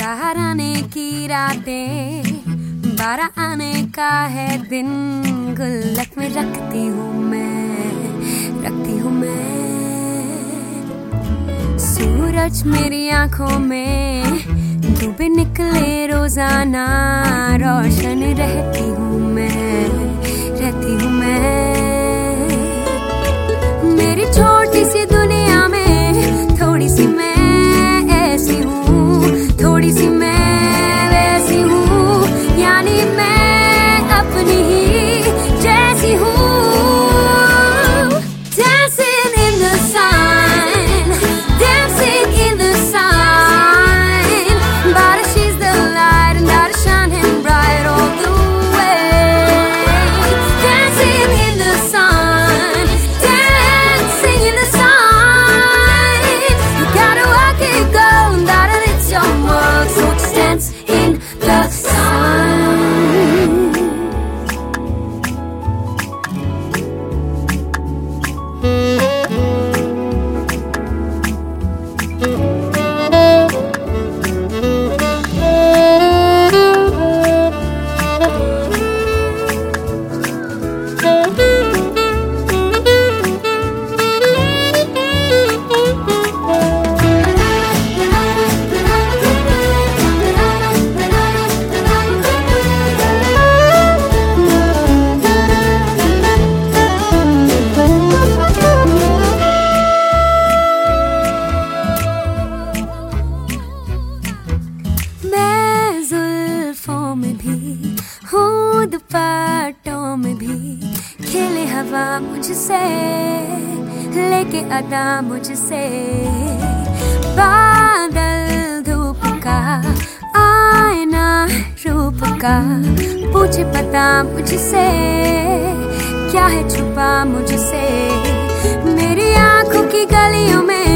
बाहर आने की रातें, 12 आने का है दिन, गुल्लक में रखती हूँ मैं, रखती हूँ मैं। सूरज मेरी आंखों में डूबे निकले रोजाना, रोशन रहती हूँ मैं, रहती हूँ मैं। मेरी छोटी सी दुनिया में थोड़ी सी मैं ऐसी हूँ, थोड़ी सी मैं वैसी हूँ, यानी मैं अपनी ही जैसी हूँ। Dancing in the sun, dancing in the sun, but she's the light and that is shining bright all the way. Dancing in the sun, dancing in the sun, you gotta work it, girl, and that it's your world, so just dance in the sun. हूँ दुपट्टों में भी, खेले हवा मुझसे, लेके अदा मुझसे। बादल धूप का, आईना रूप का, पूछे पता मुझसे, क्या है छुपा मुझसे। मेरी आंखों की गलियों में